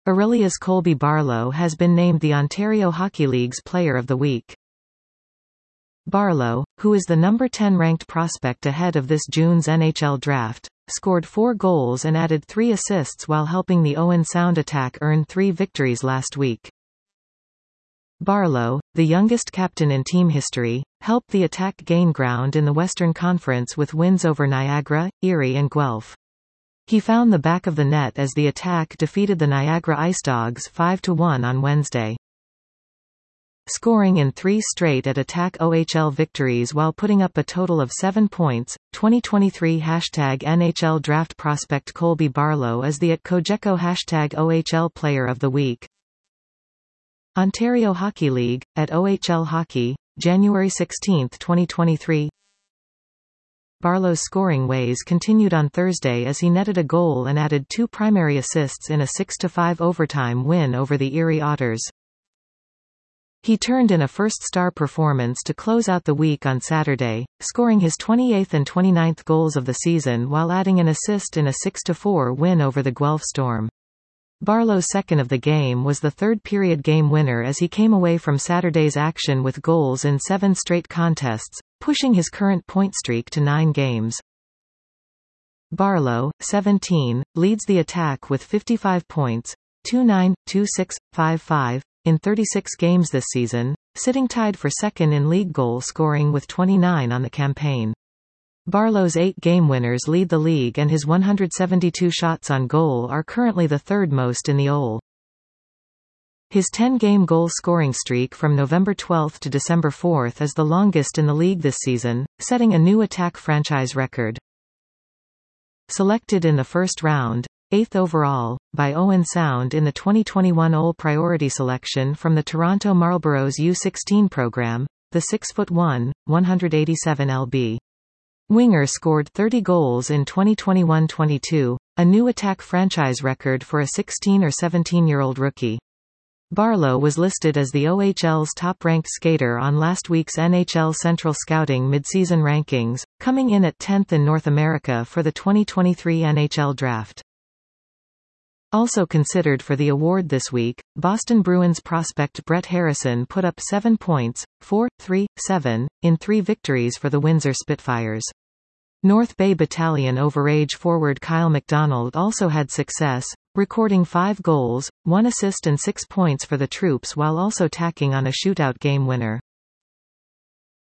Aurelius Colby Barlow has been named the Ontario Hockey League's Player of the Week. Barlow, who is the number 10 ranked prospect ahead of this June's NHL draft, scored 4 goals and added 3 assists while helping the Owen Sound attack earn 3 victories last week. Barlow, the youngest captain in team history, helped the attack gain ground in the Western Conference with wins over Niagara, Erie and Guelph. He found the back of the net as the attack defeated the Niagara Ice Dogs 5-1 on Wednesday. Scoring in 3 straight at Attack OHL victories while putting up a total of 7 points, 2023 #NHL Draft prospect Colby Barlow is the @Cogeco #OHL Player of the Week. Ontario Hockey League, @OHL Hockey, January 16, 2023. Barlow's scoring ways continued on Thursday as he netted a goal and added 2 primary assists in a 6-5 overtime win over the Erie Otters. He turned in a first-star performance to close out the week on Saturday, scoring his 28th and 29th goals of the season while adding an assist in a 6-4 win over the Guelph Storm. Barlow's second of the game was the third-period game winner as he came away from Saturday's action with goals in 7 straight contests, pushing his current point streak to 9 games. Barlow, 17, leads the attack with 55 points, 2-9, 2-6, 5-5, in 36 games this season, sitting tied for second in league goal scoring with 29 on the campaign. Barlow's 8 game winners lead the league and his 172 shots on goal are currently the third most in the OHL. His 10-game goal-scoring streak from November 12 to December 4 is the longest in the league this season, setting a new attack franchise record. Selected in the first round, 8th overall, by Owen Sound in the 2021 OHL Priority Selection from the Toronto Marlboros U16 program, the 6'1", 187 lb. Winger scored 30 goals in 2021-22, a new attack franchise record for a 16 or 17-year-old rookie. Barlow was listed as the OHL's top-ranked skater on last week's NHL Central Scouting midseason rankings, coming in at 10th in North America for the 2023 NHL Draft. Also considered for the award this week, Boston Bruins prospect Brett Harrison put up 7 points, 4-3-7, in 3 victories for the Windsor Spitfires. North Bay Battalion overage forward Kyle McDonald also had success, recording 5 goals, 1 assist and 6 points for the troops while also tacking on a shootout game winner.